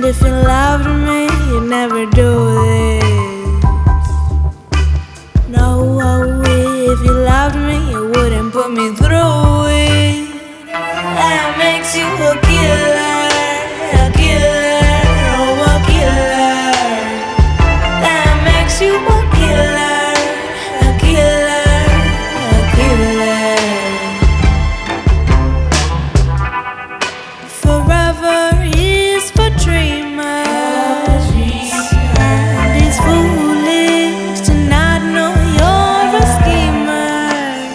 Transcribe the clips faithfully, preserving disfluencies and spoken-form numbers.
if you loved me, you'd never do this. No, if you loved me, you wouldn't put me through it. That makes you a killer, a killer, oh, a killer. That makes you a killer, a killer, a killer. Forever is for dreamers, and it's foolish to not know you're a schemer.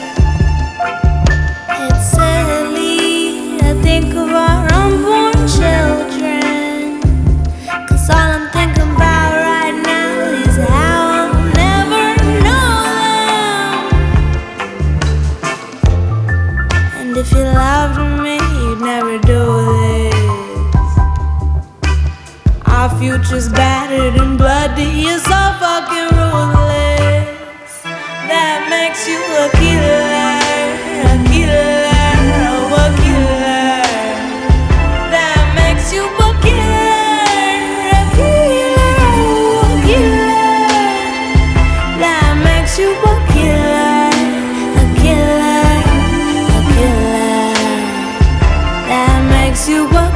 It's silly to think of our unborn children, 'cause all I'm thinking about right now is how I'll never know them. And if you loved me, you'd never do this. Our future's battered and bloody, you're so fucking ruthless. That makes you a killer, a killer, oh, a killer. That makes you a killer, a killer, oh, a killer. That makes you a killer, a killer, a killer. That makes you a